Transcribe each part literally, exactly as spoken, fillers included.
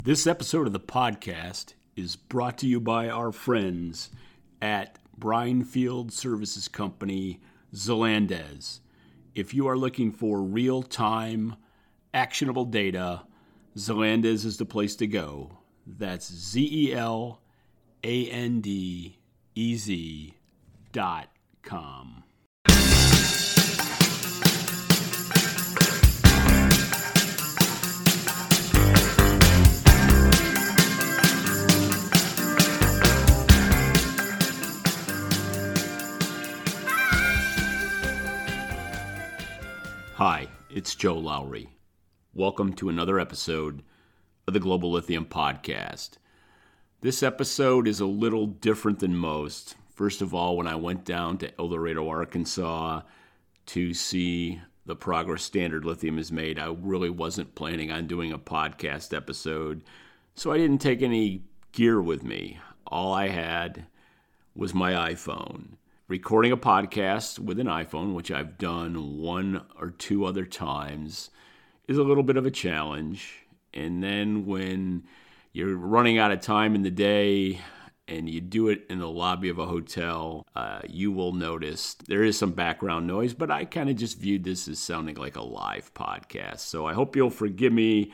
This episode of the podcast is brought to you by our friends at Brine Field Services Company, Zelandez. If you are looking for real-time, actionable data, Zelandez is the place to go. That's Z E L A N D E Z dot com. Hi, it's Joe Lowry. Welcome to another episode of the Global Lithium Podcast. This episode is a little different than most. First of all, when I went down to El Dorado, Arkansas to see the progress Standard Lithium has made, I really wasn't planning on doing a podcast episode, so I didn't take any gear with me. All I had was my iPhone. Recording a podcast with an iPhone, which I've done one or two other times, is a little bit of a challenge. And then when you're running out of time in the day and you do it in the lobby of a hotel, uh, you will notice there is some background noise, but I kind of just viewed this as sounding like a live podcast. So I hope you'll forgive me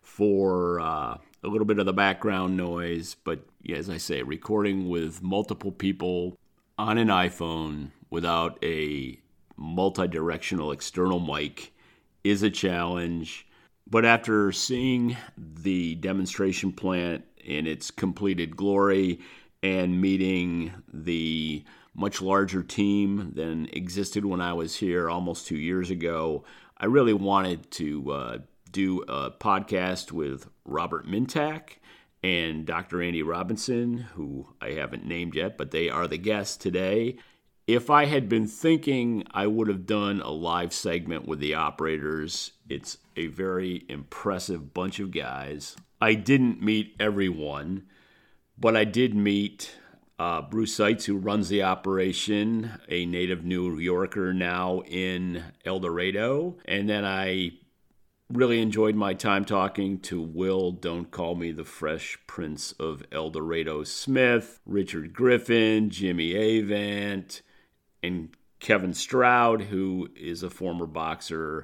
for uh, a little bit of the background noise. But yeah, as I say, recording with multiple people on an iPhone without a multi-directional external mic is a challenge. But after seeing the demonstration plant in its completed glory and meeting the much larger team than existed when I was here almost two years ago, I really wanted to uh, do a podcast with Robert Mintak and Doctor Andy Robinson, who I haven't named yet, but they are the guests today. If I had been thinking, I would have done a live segment with the operators. It's a very impressive bunch of guys. I didn't meet everyone, but I did meet uh, Bruce Seitz, who runs the operation, a native New Yorker now in El Dorado. And then I really enjoyed my time talking to Will, Don't Call Me the Fresh Prince of El Dorado Smith, Richard Griffin, Jimmy Avant, and Kevin Stroud, who is a former boxer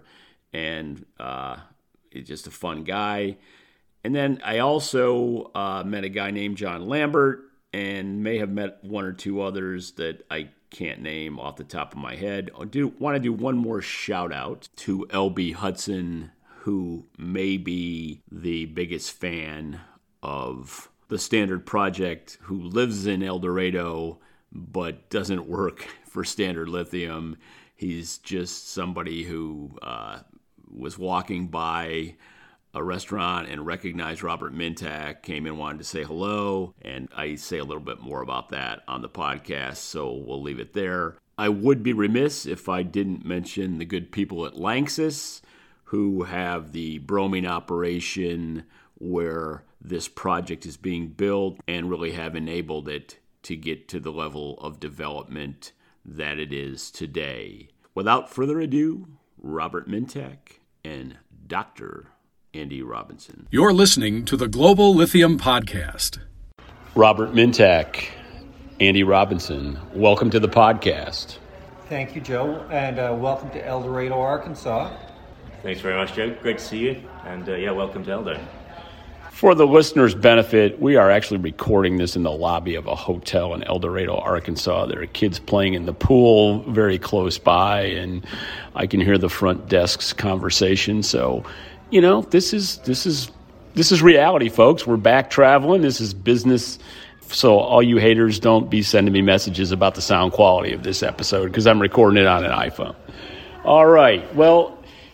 and uh, is just a fun guy. And then I also uh, met a guy named John Lambert and may have met one or two others that I can't name off the top of my head. I do want to do one more shout out to L B Hudson, who may be the biggest fan of the Standard Project, who lives in El Dorado but doesn't work for Standard Lithium. He's just somebody who uh, was walking by a restaurant and recognized Robert Mintak, came in, wanted to say hello, and I say a little bit more about that on the podcast, so we'll leave it there. I would be remiss if I didn't mention the good people at Lanxess, who have the bromine operation where this project is being built and really have enabled it to get to the level of development that it is today. Without further ado, Robert Mintak and Doctor Andy Robinson. You're listening to the Global Lithium Podcast. Robert Mintak, Andy Robinson, welcome to the podcast. Thank you, Joe, and uh, welcome to El Dorado, Arkansas. Thanks very much, Joe. Great to see you. And uh, yeah, welcome to Eldo. For the listeners' benefit, we are actually recording this in the lobby of a hotel in El Dorado, Arkansas. There are kids playing in the pool very close by, and I can hear the front desk's conversation. So, you know, this is this is this is reality, folks. We're back traveling. This is business. So all you haters, don't be sending me messages about the sound quality of this episode because I'm recording it on an iPhone. All right. Well,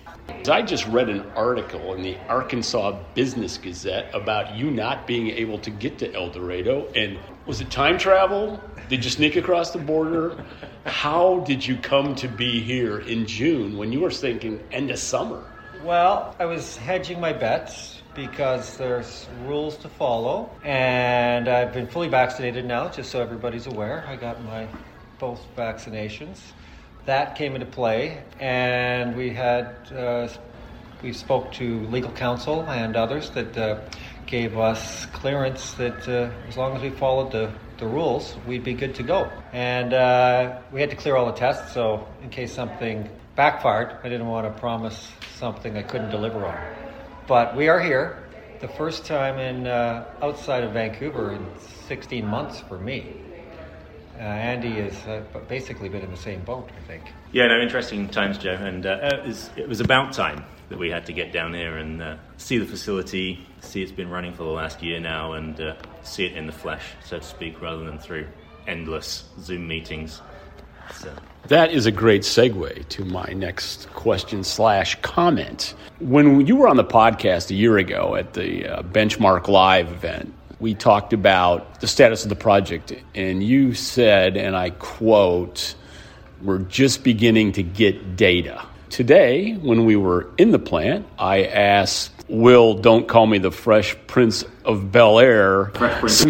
I just read an article in the Arkansas Business Gazette about you not being able to get to El Dorado. And was it time travel? Did you sneak across the border? How did you come to be here in June when you were thinking end of summer? Well, I was hedging my bets because there's rules to follow. And I've been fully vaccinated now, just so everybody's aware. I got my both vaccinations. That came into play, and we had uh, we spoke to legal counsel and others that uh, gave us clearance that uh, as long as we followed the, the rules, we'd be good to go. And uh, we had to clear all the tests, so in case something backfired, I didn't want to promise something I couldn't deliver on. But we are here, the first time in uh, outside of Vancouver in sixteen months for me. Uh, Andy has uh, basically been in the same boat, I think. Yeah, no, interesting times, Joe. And uh, it, was, it was about time that we had to get down here and uh, see the facility, see it's been running for the last year now, and uh, see it in the flesh, so to speak, rather than through endless Zoom meetings. So. That is a great segue to my next question slash comment. When you were on the podcast a year ago at the uh, Benchmark Live event, we talked about the status of the project, and you said, and I quote, "We're just beginning to get data." Today, when we were in the plant, I asked Will, don't call me the Fresh Prince of Bel-Air. Fresh Prince of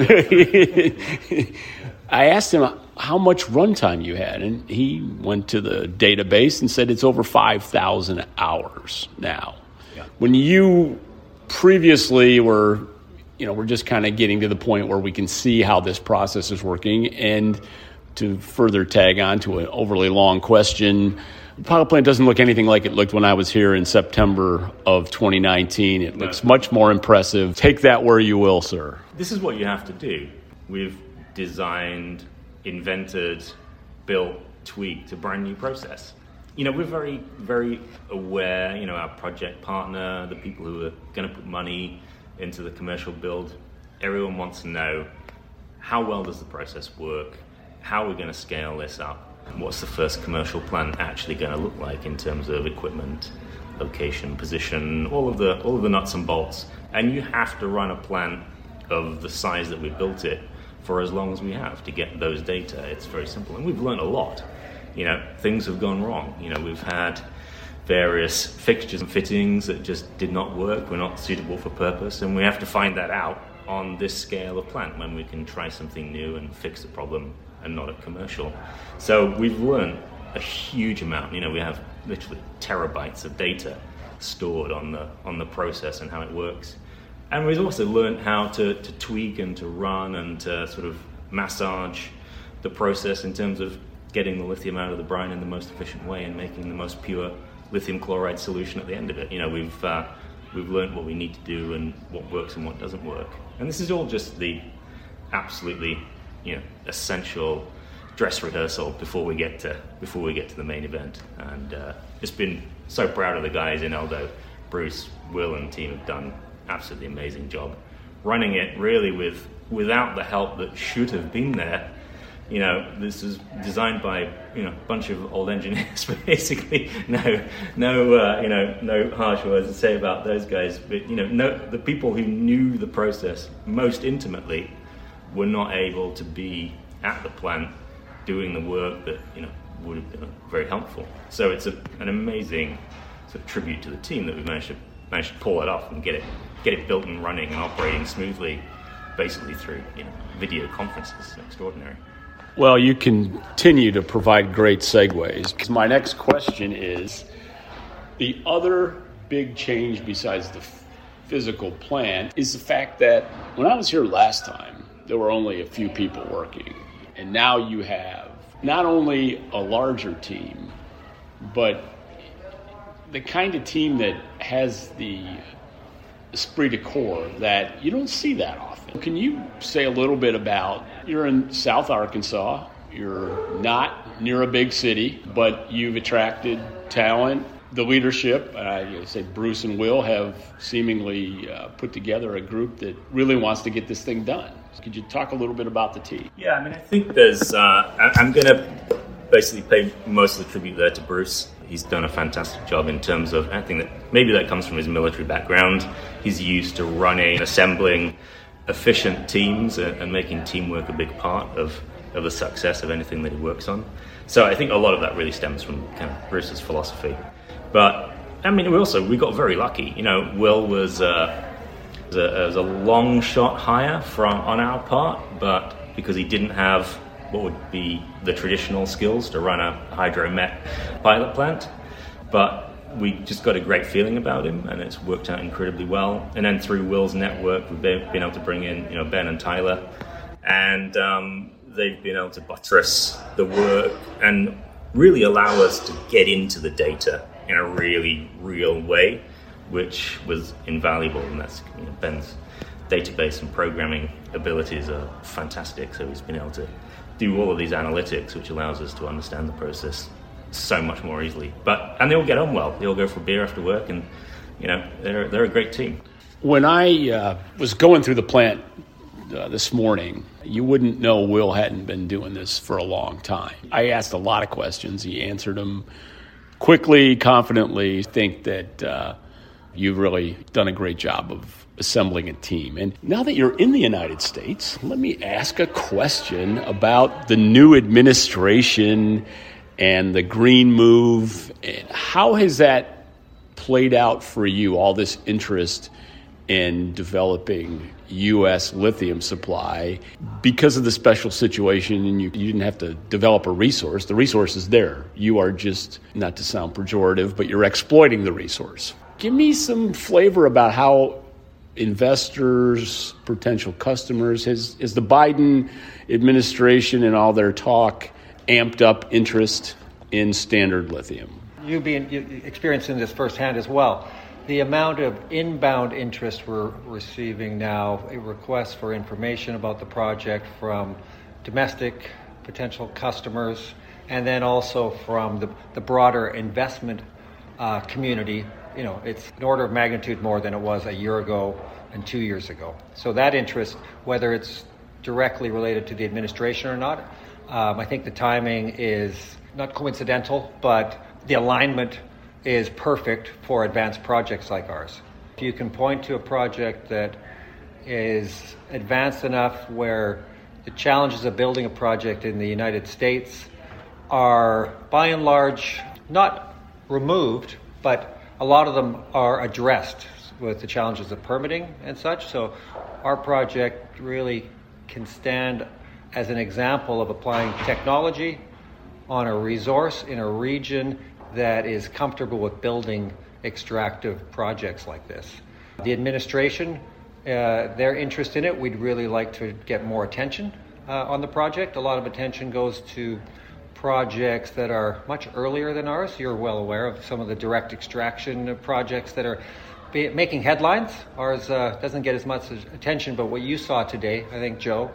Bel-Air. I asked him how much runtime you had, and he went to the database and said it's over five thousand hours now. Yeah. When you previously were, you know, we're just kind of getting to the point where we can see how this process is working, and to further tag on to an overly long question, the pilot plant doesn't look anything like it looked when I was here in September of twenty nineteen. It looks much more impressive. Take that where you will, sir. This is what you have to do. We've designed, invented, built, tweaked a brand new process. You know, we're very, very aware, you know, our project partner, the people who are going to put money into the commercial build, everyone wants to know how well does the process work, how are we going to scale this up, and what's the first commercial plant actually going to look like in terms of equipment, location, position, all of the all of the nuts and bolts. And you have to run a plant of the size that we built it for as long as we have to get those data. It's very simple, and we've learned a lot. You know, things have gone wrong. You know, we've had various fixtures and fittings that just did not work, were not suitable for purpose, and we have to find that out on this scale of plant when we can try something new and fix the problem and not at commercial. So we've learned a huge amount. You know, we have literally terabytes of data stored on the on the process and how it works. And we've also learned how to, to tweak and to run and to sort of massage the process in terms of getting the lithium out of the brine in the most efficient way and making the most pure lithium chloride solution at the end of it. You know, we've uh, we've learned what we need to do and what works and what doesn't work. And this is all just the absolutely, you know, essential dress rehearsal before we get to before we get to the main event. And uh, just been so proud of the guys in Eldo. Bruce, Will, and the team have done absolutely amazing job running it, really with without the help that should have been there. You know, this is designed by, you know, a bunch of old engineers, but basically no no uh, you know no harsh words to say about those guys, but you know no the people who knew the process most intimately were not able to be at the plant doing the work that, you know, would have been very helpful. So it's a, an amazing sort of tribute to the team that we've managed to managed to pull it off and get it get it built and running and operating smoothly, basically through, you know, video conferences. It's extraordinary. Well, you continue to provide great segues. My next question is, the other big change besides the physical plant is the fact that when I was here last time, there were only a few people working. And now you have not only a larger team, but the kind of team that has the esprit de corps that you don't see that often. Can you say a little bit about, you're in South Arkansas, you're not near a big city, but you've attracted talent. The leadership, I say Bruce and Will, have seemingly uh, put together a group that really wants to get this thing done. Could you talk a little bit about the team? Yeah, I mean, I think there's, uh, I'm going to basically pay most of the tribute there to Bruce. He's done a fantastic job in terms of, I think that maybe that comes from his military background. He's used to running, assembling efficient teams and, and making teamwork a big part of, of the success of anything that he works on. So I think a lot of that really stems from kind of Bruce's philosophy. But, I mean, we also, we got very lucky. You know, Will was, uh, was, a, was a long shot hire from on our part, but because he didn't have what would be the traditional skills to run a hydromet pilot plant. But we just got a great feeling about him, and it's worked out incredibly well. And then through Will's network, we've been, been able to bring in, you know, Ben and Tyler, and um, they've been able to buttress the work and really allow us to get into the data in a really real way, which was invaluable. And that's, you know, Ben's database and programming abilities are fantastic. So he's been able to do all of these analytics, which allows us to understand the process so much more easily. But and they all get on well. They all go for beer after work, and you know they're they're a great team. When I uh, was going through the plant uh, this morning, you wouldn't know Will hadn't been doing this for a long time. I asked a lot of questions. He answered them quickly, confidently. I think that uh, you've really done a great job of assembling a team. And now that you're in the United States, let me ask a question about the new administration and the green move. How has that played out for you, all this interest in developing U S lithium supply because of the special situation, and you, you didn't have to develop a resource. The resource is there. You are just, not to sound pejorative, but you're exploiting the resource. Give me some flavor about how investors, potential customers, has, has the Biden administration and all their talk amped up interest in Standard Lithium? You being you experiencing this firsthand as well. The amount of inbound interest we're receiving now, a request for information about the project from domestic potential customers, and then also from the, the broader investment uh, community. You know, it's an order of magnitude more than it was a year ago and two years ago. So that interest, whether it's directly related to the administration or not, um, I think the timing is not coincidental, but the alignment is perfect for advanced projects like ours. If you can point to a project that is advanced enough where the challenges of building a project in the United States are by and large not removed, but a lot of them are addressed with the challenges of permitting and such. So our project really can stand as an example of applying technology on a resource in a region that is comfortable with building extractive projects like this. The administration, uh, their interest in it, we'd really like to get more attention uh, on the project. A lot of attention goes to projects that are much earlier than ours. You're well aware of some of the direct extraction projects that are be- making headlines. Ours uh, doesn't get as much attention, but what you saw today, I think, Joe,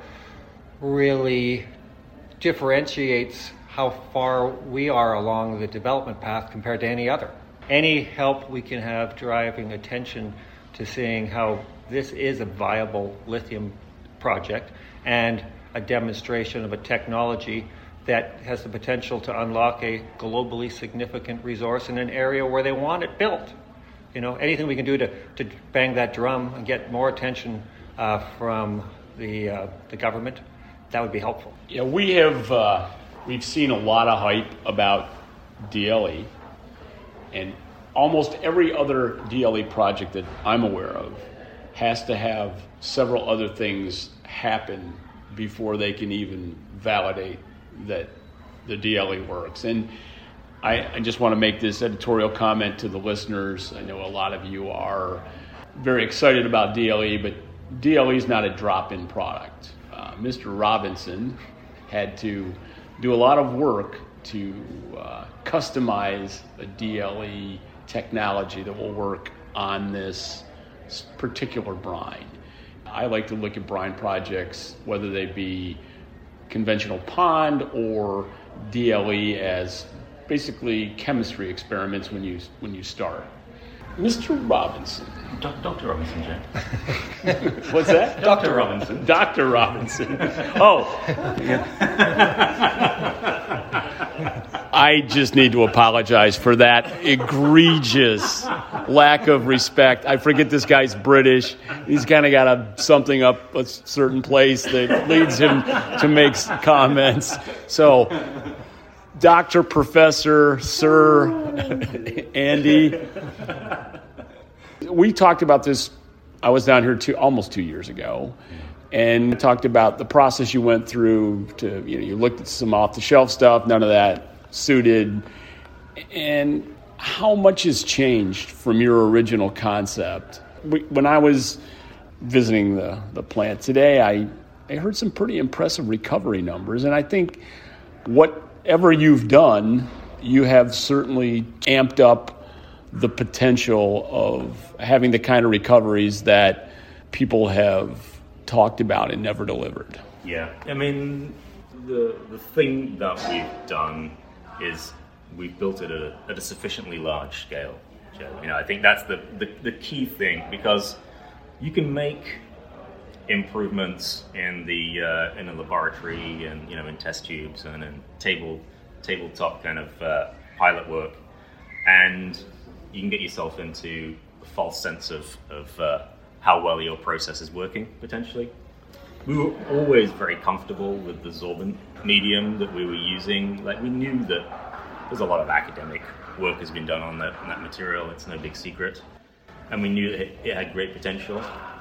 really differentiates how far we are along the development path compared to any other. Any help we can have driving attention to seeing how this is a viable lithium project and a demonstration of a technology that has the potential to unlock a globally significant resource in an area where they want it built. You know, anything we can do to, to bang that drum and get more attention uh, from the uh, the government, that would be helpful. Yeah, we have uh, we've seen a lot of hype about D L E, and almost every other D L E project that I'm aware of has to have several other things happen before they can even validate that the D L E works. And I, I just want to make this editorial comment to the listeners. I know a lot of you are very excited about D L E, but D L E is not a drop-in product. Uh, Mister Robinson had to do a lot of work to uh, customize a D L E technology that will work on this particular brine. I like to look at brine projects, whether they be conventional pond or D L E, as basically chemistry experiments when you when you start. Mister Robinson. Do- Doctor Robinson, Jay. What's that? Doctor Robinson. Doctor Robinson. Oh. I just need to apologize for that egregious lack of respect. I forget this guy's British. He's kind of got a something up a certain place that leads him to make comments. So, Doctor Professor Sir Andy, we talked about this. I was down here two, almost two years ago, and talked about the process you went through to, you know, you looked at some off-the-shelf stuff, none of that suited. And how much has changed from your original concept? When I was visiting the, the plant today, I, I heard some pretty impressive recovery numbers, and I think whatever you've done, you have certainly amped up the potential of having the kind of recoveries that people have talked about and never delivered. Yeah, I mean, the the thing that we've done is we've built it at a, at a sufficiently large scale, Joe. You know, I think that's the, the, the key thing, because you can make improvements in the uh, in a laboratory and, you know, in test tubes and in table tabletop kind of uh, pilot work, and you can get yourself into a false sense of of uh, how well your process is working potentially. We were always very comfortable with the sorbent medium that we were using. Like, we knew that there's a lot of academic work has been done on that, on that material. It's no big secret. And we knew that it, it had great potential.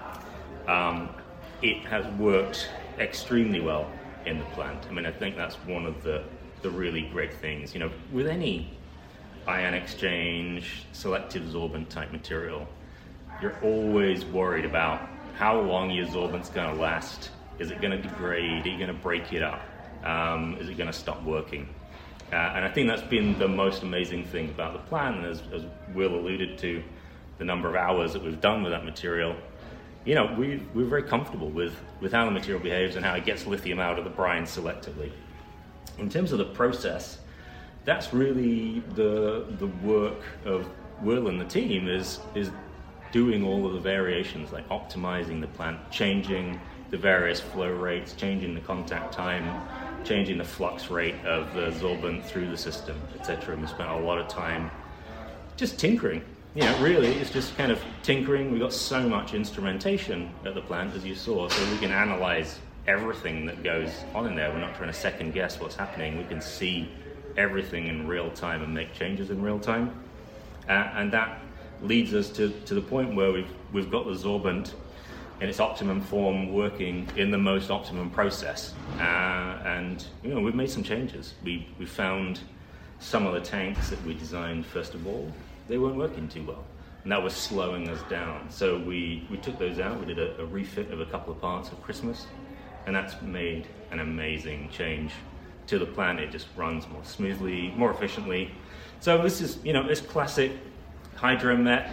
Um, it has worked extremely well in the plant. I mean, I think that's one of the, the really great things. You know, with any ion exchange, selective sorbent type material, you're always worried about how long your sorbent's going to last. Is it going to degrade? Are you going to break it up? Um, is it going to stop working? Uh, and I think that's been the most amazing thing about the plant. And as, as Will alluded to, the number of hours that we've done with that material, you know, we, we're very comfortable with, with how the material behaves and how it gets lithium out of the brine selectively. In terms of the process, that's really the the work of Will and the team, is is doing all of the variations, like optimizing the plant, changing the various flow rates, changing the contact time, changing the flux rate of the sorbent through the system, et cetera. And we spent a lot of time just tinkering. You know, really, it's just kind of tinkering. We've got so much instrumentation at the plant, as you saw, so we can analyze everything that goes on in there. We're not trying to second guess what's happening. We can see everything in real time and make changes in real time. Uh, and that leads us to, to the point where we've we've got the sorbent in its optimum form, working in the most optimum process. Uh, and you know, we've made some changes. We we found some of the tanks that we designed first of all, they weren't working too well, and that was slowing us down. So we we took those out. We did a, a refit of a couple of parts at Christmas, and that's made an amazing change to the plant. It just runs more smoothly, more efficiently. So this is, you know, this classic hydromet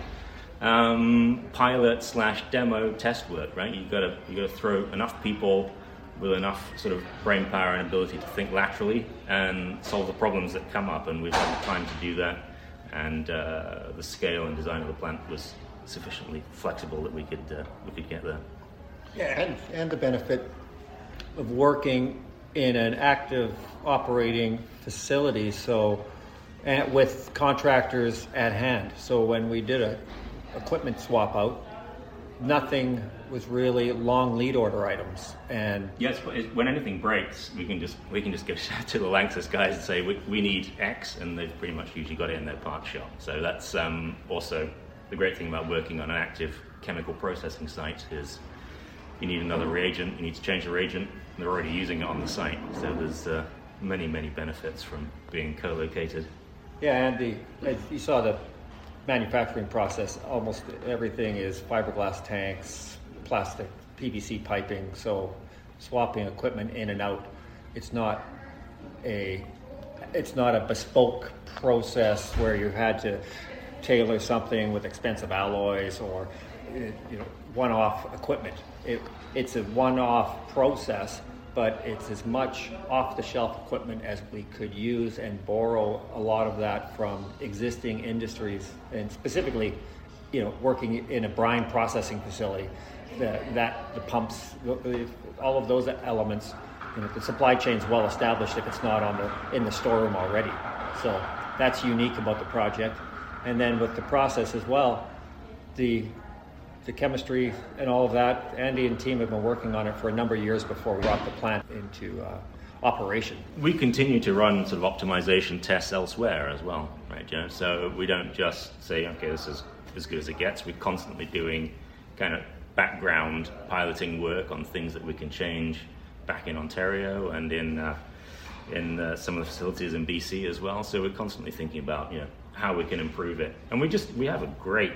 um, pilot slash demo test work, right? You've got to you got to throw enough people with enough sort of brain power and ability to think laterally and solve the problems that come up. And we've had the time to do that, and uh, the scale and design of the plant was sufficiently flexible that we could uh, we could get there. Yeah, and, and the benefit of working in an active operating facility, so and with contractors at hand. So when we did a equipment swap out, nothing was really long lead order items. And yes, when anything breaks, we can just we can just go to the Lanxess guys and say we, we need X, and they've pretty much usually got it in their part shop. So that's um, also the great thing about working on an active chemical processing site, is you need another reagent, you need to change the reagent, and they're already using it on the site. So there's uh, many, many benefits from being co-located. Yeah, and the, as you saw the manufacturing process, almost everything is fiberglass tanks, plastic, P V C piping, so swapping equipment in and out, it's not a it's not a bespoke process where you had to tailor something with expensive alloys or, you know, one-off equipment. It, it's a one-off process, but it's as much off-the-shelf equipment as we could use and borrow a lot of that from existing industries, and specifically, you know, working in a brine processing facility, the, that the pumps, the, all of those elements, you know, the supply chain's well established if it's not on the in the storeroom already. So that's unique about the project. And then with the process as well, the the chemistry and all of that, Andy and team have been working on it for a number of years before we brought the plant into uh, operation. We continue to run sort of optimization tests elsewhere as well, right, Joe? So we don't just say, okay, this is as good as it gets. We're constantly doing kind of background piloting work on things that we can change back in Ontario and in uh, in uh, some of the facilities in B C as well. So we're constantly thinking about, you know, how we can improve it. And we just we have a great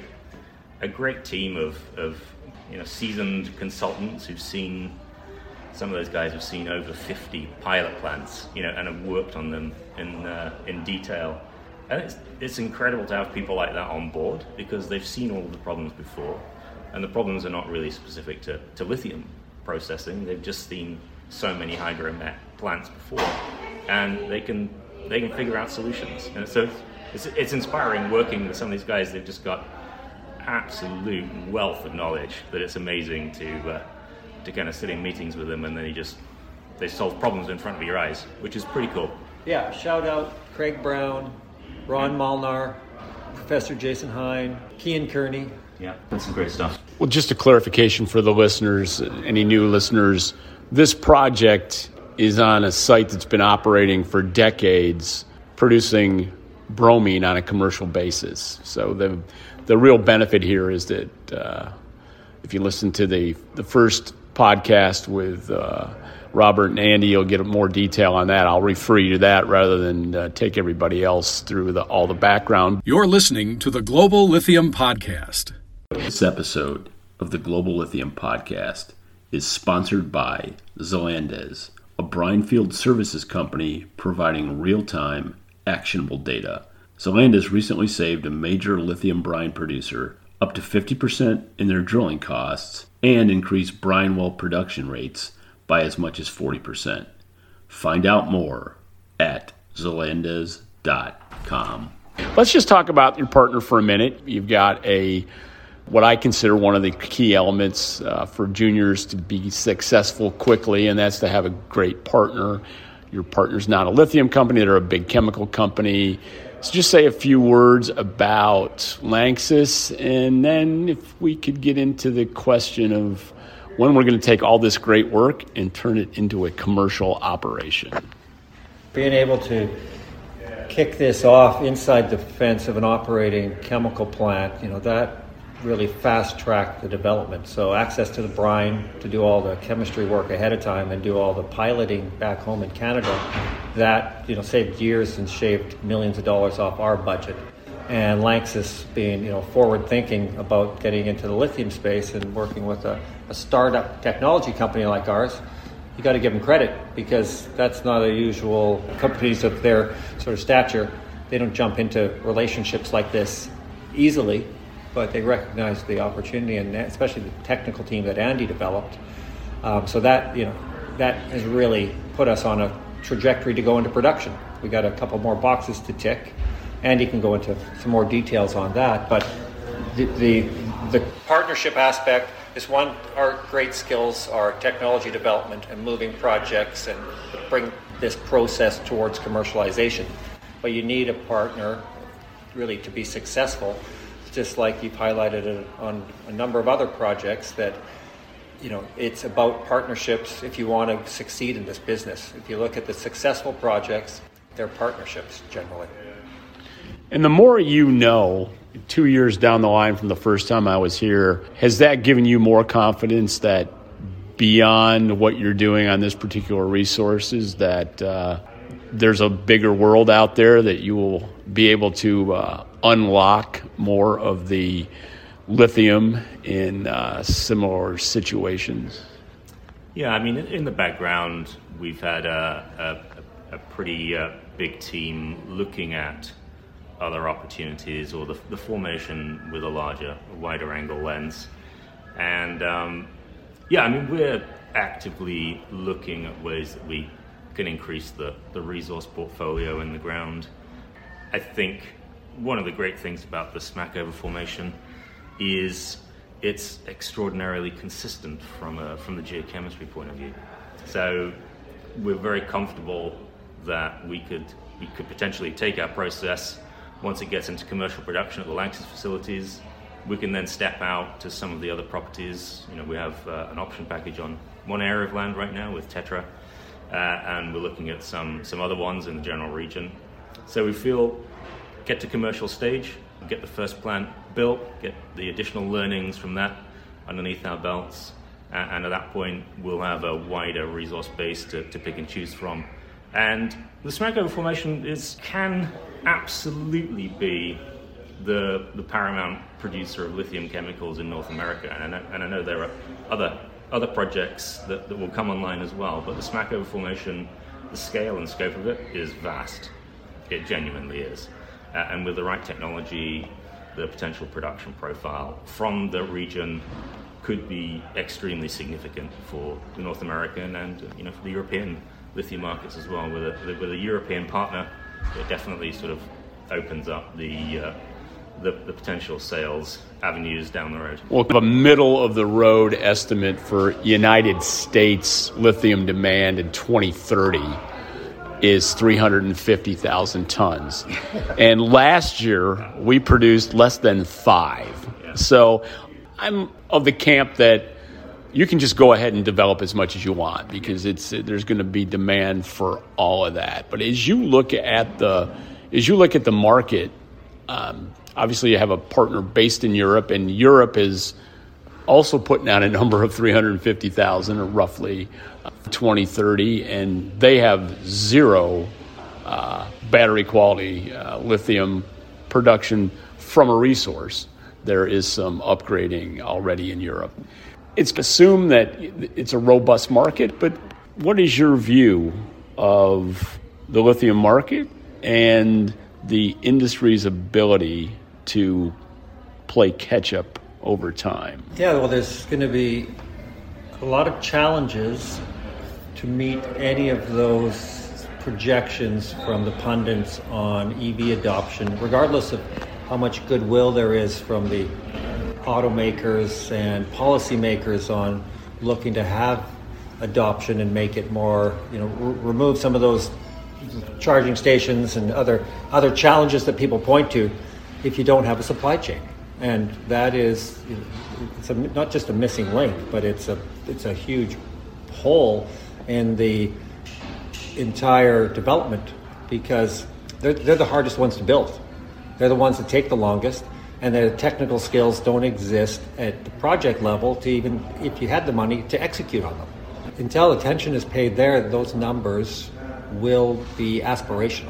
a great team of of you know seasoned consultants who've seen. Some of those guys have seen over fifty pilot plants, you know, and have worked on them in uh, in detail. And it's it's incredible to have people like that on board because they've seen all of the problems before, and the problems are not really specific to, to lithium processing. They've just seen so many hydromet plants before, and they can they can figure out solutions. And so it's it's inspiring working with some of these guys. They've just got absolute wealth of knowledge that it's amazing to uh, to kind of sit in meetings with them, and then you just they solve problems in front of your eyes, which is pretty cool. Yeah, shout out Craig Brown, Ron Molnar, Professor Jason Hine, Kean Kearney. Yeah, that's some great stuff. Well, just a clarification for the listeners, any new listeners, this project is on a site that's been operating for decades, producing bromine on a commercial basis. So the the real benefit here is that uh, if you listen to the, the first podcast with uh, Robert and Andy, you'll get more detail on that. I'll refer you to that rather than uh, take everybody else through the, all the background. You're listening to the Global Lithium Podcast. This episode of the Global Lithium Podcast is sponsored by Zelandes, a brine field services company providing real-time, actionable data. Zelandes recently saved a major lithium brine producer up to fifty percent in their drilling costs and increased brine well production rates by as much as forty percent. Find out more at zelandes dot com. Let's just talk about your partner for a minute. You've got a what I consider one of the key elements uh, for juniors to be successful quickly, and that's to have a great partner. Your partner's not a lithium company, they're a big chemical company. So just say a few words about LANXESS, and then if we could get into the question of when we're going to take all this great work and turn it into a commercial operation. Being able to kick this off inside the fence of an operating chemical plant, you know, that really fast-tracked the development. So access to the brine to do all the chemistry work ahead of time and do all the piloting back home in Canada, that, you know, saved years and shaved millions of dollars off our budget. And LANXESS being, you know, forward-thinking about getting into the lithium space and working with a, a startup technology company like ours, you got to give them credit because that's not a usual companies of their sort of stature. They don't jump into relationships like this easily, but they recognize the opportunity, and especially the technical team that Andy developed. Um, so that, you know, that has really put us on a trajectory to go into production. We got a couple more boxes to tick. Andy can go into some more details on that, but the the, the partnership aspect is one. Our great skills are technology development and moving projects and bring this process towards commercialization. But you need a partner really to be successful. Just like you've highlighted it on a number of other projects, that, you know, it's about partnerships if you want to succeed in this business. If you look at the successful projects, they're partnerships generally. And the more you know, two years down the line from the first time I was here, has that given you more confidence that beyond what you're doing on this particular resources, that uh, there's a bigger world out there that you will be able to uh, unlock more of the lithium in uh, similar situations? Yeah, I mean, in the background, we've had a, a, a pretty uh, big team looking at other opportunities or the, the formation with a larger, wider angle lens. And um, yeah, I mean, we're actively looking at ways that we can increase the, the resource portfolio in the ground. I think one of the great things about the Smackover formation is it's extraordinarily consistent from a, from the geochemistry point of view. So we're very comfortable that we could we could potentially take our process once it gets into commercial production at the LANXESS facilities. We can then step out to some of the other properties. You know, we have uh, an option package on one area of land right now with Tetra, uh, and we're looking at some some other ones in the general region. So we feel get to commercial stage, get the first plant built, get the additional learnings from that underneath our belts, and at that point we'll have a wider resource base to, to pick and choose from, And the Smackover Formation is can absolutely be the the paramount producer of lithium chemicals in North America. And I know, and I know there are other other projects that, that will come online as well. But the Smackover Formation, the scale and scope of it is vast. It genuinely is. Uh, and with the right technology, the potential production profile from the region could be extremely significant for the North American and you know for the European lithium markets as well. With a with a European partner, it definitely sort of opens up the uh, the, the potential sales avenues down the road. Well, a middle of the road estimate for United States lithium demand in twenty thirty is three hundred fifty thousand tons. And last year, we produced less than five. Yeah. So I'm of the camp that you can just go ahead and develop as much as you want because it's there's going to be demand for all of that. But as you look at the as you look at the market, um, obviously you have a partner based in Europe, and Europe is also putting out a number of three hundred fifty thousand, or roughly uh, twenty thirty, and they have zero uh, battery quality uh, lithium production from a resource. There is some upgrading already in Europe. It's assumed that it's a robust market, but what is your view of the lithium market and the industry's ability to play catch-up over time? Yeah, well, there's going to be a lot of challenges to meet any of those projections from the pundits on E V adoption, regardless of how much goodwill there is from the automakers and policymakers on looking to have adoption and make it more, you know, r- remove some of those charging stations and other other challenges that people point to if you don't have a supply chain. And that is, you know, it's a, not just a missing link, but it's a it's a huge hole in the entire development because they're, they're the hardest ones to build. They're the ones that take the longest, and the technical skills don't exist at the project level to even, if you had the money, to execute on them. Until attention is paid there, those numbers will be aspirational.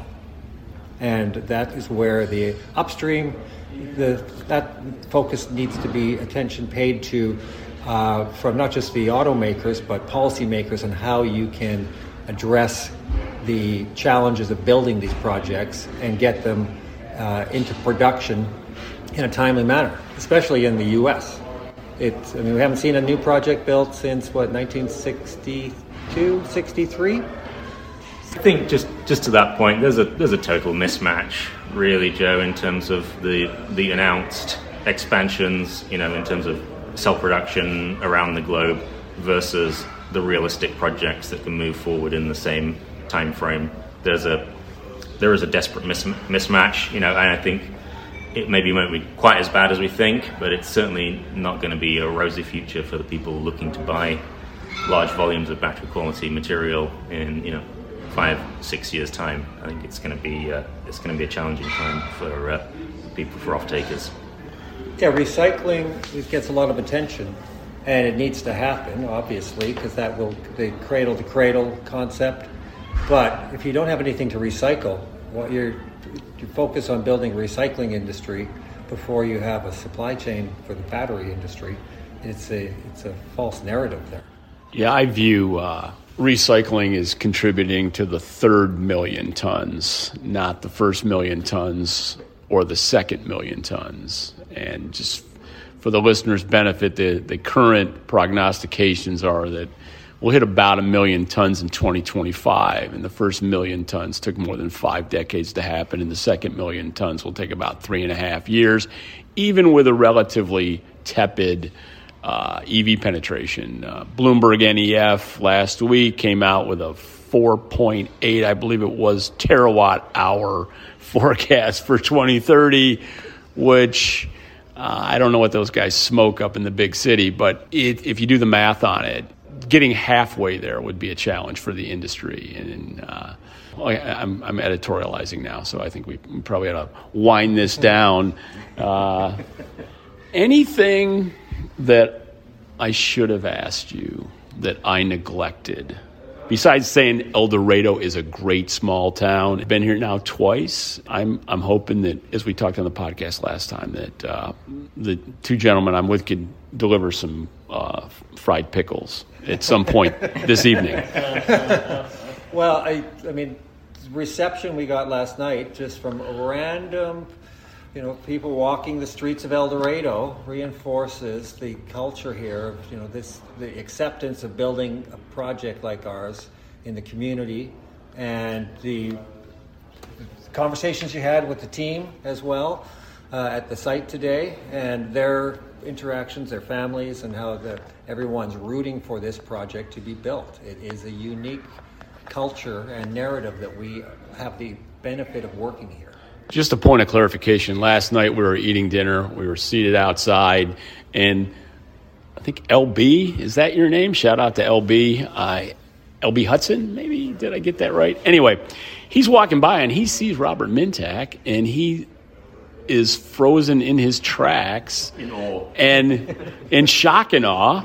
And that is where the upstream, the that focus needs to be attention paid to uh, from not just the automakers, but policymakers on how you can address the challenges of building these projects and get them uh, into production in a timely manner, especially in the U S. It's, I mean, we haven't seen a new project built since, what, nineteen sixty-two, sixty-three? I think just, just to that point, there's a there's a total mismatch, really, Joe, in terms of the the announced expansions, you know, in terms of cell production around the globe versus the realistic projects that can move forward in the same time frame. There's a there is a desperate mis- mismatch, you know, and I think it maybe won't be quite as bad as we think, but it's certainly not going to be a rosy future for the people looking to buy large volumes of battery quality material in, you know, five, six years' time. I think it's going to be uh, it's going to be a challenging time for uh, people, for off-takers. Yeah, recycling gets a lot of attention, and it needs to happen, obviously, because that will the cradle-to-cradle concept. But if you don't have anything to recycle, well, you're you focus on building a recycling industry before you have a supply chain for the battery industry. It's a it's a false narrative there. Yeah, I view uh, recycling as contributing to the third million tons, not the first million tons or the second million tons. And just for the listeners' benefit, the, the current prognostications are that we'll hit about a million tons in twenty twenty-five, and the first million tons took more than five decades to happen, and the second million tons will take about three and a half years, even with a relatively tepid uh, E V penetration. Uh, Bloomberg N E F last week came out with a four point eight, I believe it was, terawatt hour forecast for twenty thirty, which uh, I don't know what those guys smoke up in the big city, but it, if you do the math on it, getting halfway there would be a challenge for the industry. And uh, well, I, I'm, I'm editorializing now, so I think we probably ought to wind this down. Uh, anything that I should have asked you that I neglected besides saying El Dorado is a great small town, I've been here now twice. I'm I'm hoping that, as we talked on the podcast last time, that uh, the two gentlemen I'm with could deliver some uh, fried pickles at some point this evening. Well, I I mean, reception we got last night just from random, you know, people walking the streets of El Dorado reinforces the culture here of, you know, this, the acceptance of building a project like ours in the community, and the conversations you had with the team as well uh, at the site today, and their interactions, their families, and how the, everyone's rooting for this project to be built. It is a unique culture and narrative that we have the benefit of working here. Just a point of clarification. Last night we were eating dinner. We were seated outside, and I think L B, is that your name? Shout out to L B. Uh, L B Hudson, maybe? Did I get that right? Anyway, he's walking by, and he sees Robert Mintak, and he is frozen in his tracks. In awe. And in shock and awe.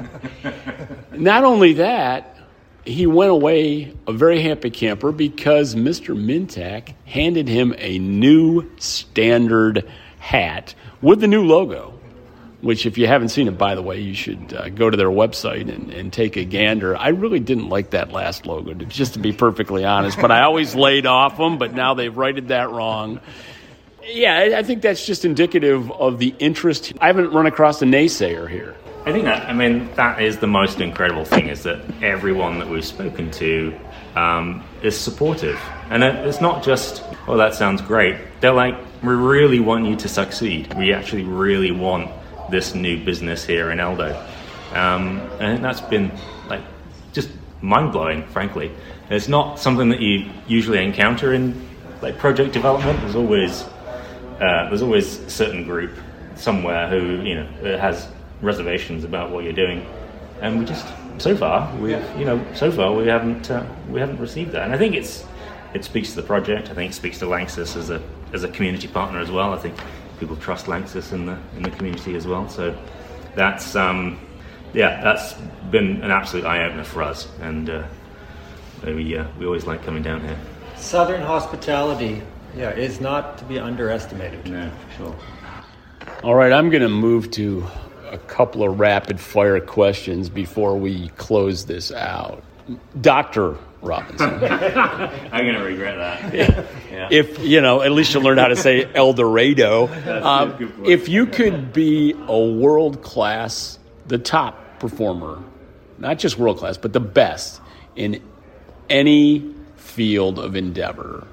Not only that, he went away a very happy camper because Mister Mintak handed him a new standard hat with the new logo, which, if you haven't seen it, by the way, you should uh, go to their website and, and take a gander. I really didn't like that last logo, just to be perfectly honest, but I always laid off them, but now they've righted that wrong. Yeah, I, I think that's just indicative of the interest. I haven't run across a naysayer here. I think that, I mean, that is the most incredible thing, is that everyone that we've spoken to um, is supportive. And it's not just, oh, that sounds great. They're like, we really want you to succeed. We actually really want this new business here in Eldo. Um, and that's been, like, just mind-blowing, frankly. It's not something that you usually encounter in, like, project development. There's always, uh, there's always a certain group somewhere who, you know, has reservations about what you're doing, and we just so far we've you know so far we haven't uh, we haven't received that, and I think it's it speaks to the project. I think it speaks to Lanxess as a as a community partner as well. I think people trust Lanxess in the in the community as well. So that's um yeah that's been an absolute eye opener for us, and uh, we uh, we always like coming down here. Southern hospitality, yeah, is not to be underestimated. No, for sure. All right, I'm going to move to a couple of rapid fire questions before we close this out. Doctor Robinson. I'm going to regret that. Yeah. Yeah. If, you know, at least you'll learn how to say El Dorado. Um, good, good point. If you could be a world-class, the top performer, not just world-class, but the best in any field of endeavor,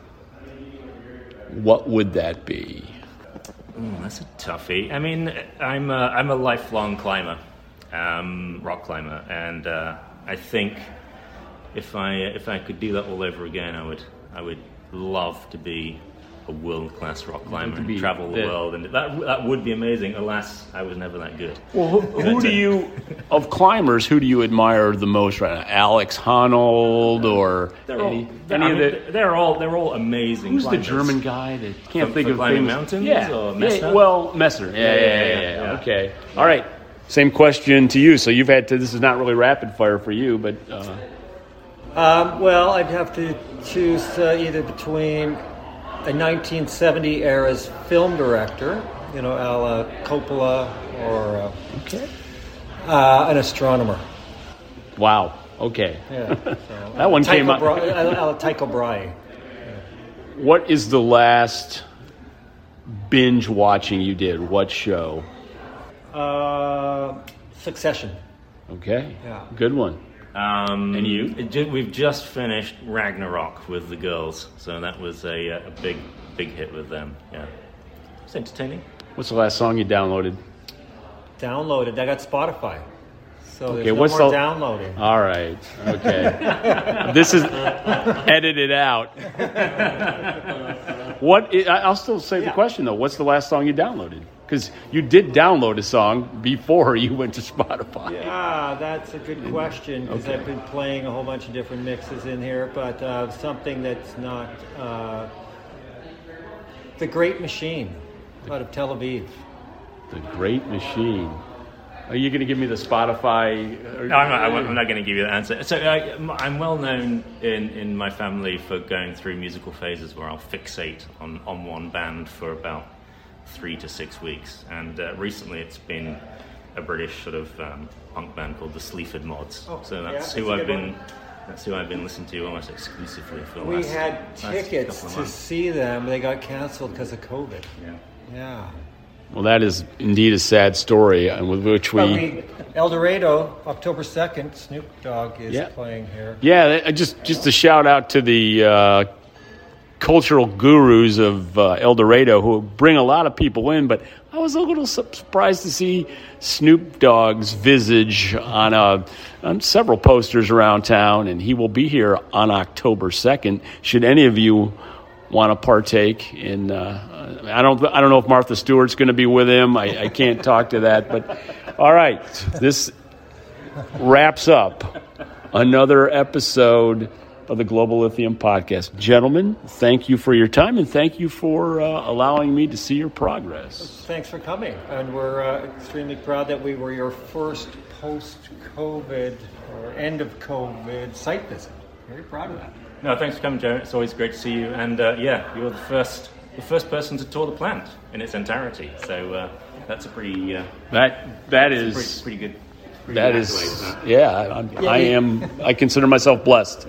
what would that be? Ooh, that's a toughie. I mean, I'm a, I'm a lifelong climber, um, rock climber, and uh, I think if I if I could do that all over again, I would I would love to be a world-class rock climber and travel the world, and that that would be amazing. Alas, I was never that good. Well, who, who do you, of climbers, who do you admire the most right now? Alex Honnold or they're any, all, they're, any I of mean, the? They're all they're all amazing. Who's climbers. the German guy that can't For- think for of climbing things? mountains, Yeah, or yeah, Messner? well, Messner. Yeah, yeah, yeah, yeah, yeah. yeah. Okay, all right. Same question to you. So you've had to. This is not really rapid fire for you, but. Uh, Um, well, I'd have to choose uh, either between a nineteen seventy era's film director, you know, a la Coppola, or uh, okay. uh, an astronomer. Wow. Okay. Yeah, so, That one Tycho came out- Bra- uh, uh, Tycho Brahe. What is the last binge watching you did? What show? Uh, Succession. Okay. Yeah. Good one. Um, And you? it ju- We've just finished Ragnarok with the girls, so that was a, a big, big hit with them. Yeah, it's entertaining. What's the last song you downloaded? Downloaded. I got Spotify. So Okay, there's no what's more the- downloading. All right. Okay. This is edited out. What? I- I'll still say the Yeah. question though. What's the last song you downloaded? Because you did download a song before you went to Spotify. Ah, that's a good question, because Okay. I've been playing a whole bunch of different mixes in here, but uh, something that's not uh, The Great Machine out of Tel Aviv. The Great Machine. Are you going to give me the Spotify? Or, no, I'm not, I'm not going to give you that answer. So I, I'm well known in, in my family for going through musical phases where I'll fixate on, on one band for about three to six weeks. And uh, recently it's been a British sort of um, punk band called the Sleaford Mods. Oh, so that's, yeah, that's who I've been... One. That's who I've been listening to almost exclusively for the we last We had tickets to see them. They got canceled because of COVID. Yeah. Yeah. Well, that is indeed a sad story, and with which we... Well, we El Dorado, October second, Snoop Dogg is yeah. playing here. Yeah, just just a shout out to the uh, cultural gurus of uh, El Dorado who bring a lot of people in, but I was a little surprised to see Snoop Dogg's visage on, a, on several posters around town, and he will be here on October second. Should any of you want to partake in... Uh, I don't I don't know if Martha Stewart's going to be with him. I, I can't talk to that. But, all right, this wraps up another episode of the Global Lithium Podcast. Gentlemen, thank you for your time, and thank you for uh, allowing me to see your progress. Thanks for coming, and we're uh, extremely proud that we were your first post-COVID or end-of-COVID site visit. Very proud of that. No, thanks for coming, Joe. It's always great to see you. And, uh, yeah, you were the first the first person to tour the plant in its entirety. So uh, that's a pretty... Uh, that That is... Pretty, pretty good. Pretty that good is... Huh? Yeah, I, I am... I consider myself blessed.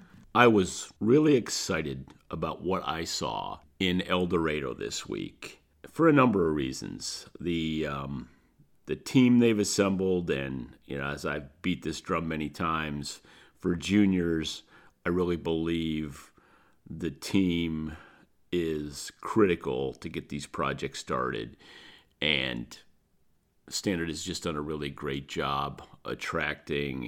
I was really excited about what I saw in El Dorado this week for a number of reasons. The um, the team they've assembled, and you know, as I've beat this drum many times, for juniors, I really believe the team is critical to get these projects started, and Standard has just done a really great job attracting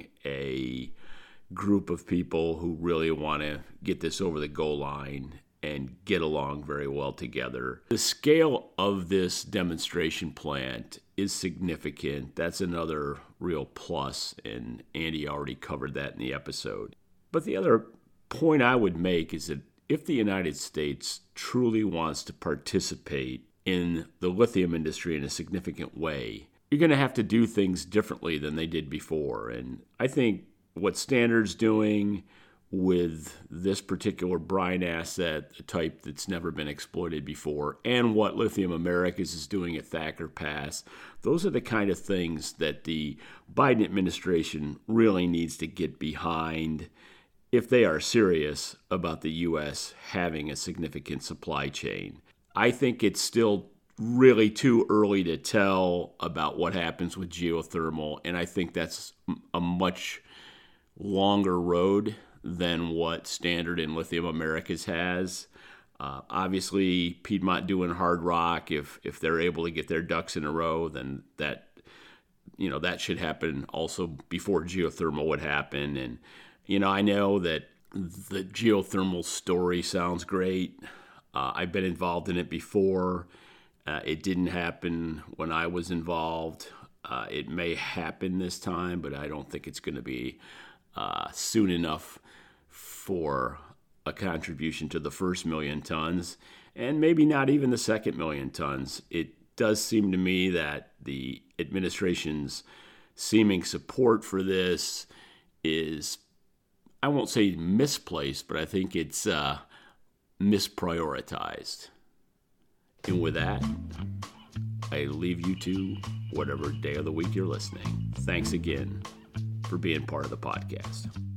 a group of people who really want to get this over the goal line and get along very well together. The scale of this demonstration plant is significant. That's another real plus, and Andy already covered that in the episode. But the other point I would make is that if the United States truly wants to participate in the lithium industry in a significant way, you're going to have to do things differently than they did before. And I think what Standard's doing with this particular brine asset, a type that's never been exploited before, and what Lithium Americas is doing at Thacker Pass, those are the kind of things that the Biden administration really needs to get behind if they are serious about the U S having a significant supply chain. I think it's still really too early to tell about what happens with geothermal, and I think that's a much longer road than what Standard and Lithium Americas has. Uh, obviously, Piedmont doing hard rock, if if they're able to get their ducks in a row, then that you know that should happen also before geothermal would happen. And you know, I know that the geothermal story sounds great. Uh, I've been involved in it before. Uh, it didn't happen when I was involved. Uh, it may happen this time, but I don't think it's going to be Uh, soon enough for a contribution to the first million tons, and maybe not even the second million tons. It does seem to me that the administration's seeming support for this is, I won't say misplaced, but I think it's uh, misprioritized. And with that, I leave you to whatever day of the week you're listening. Thanks again for being part of the podcast.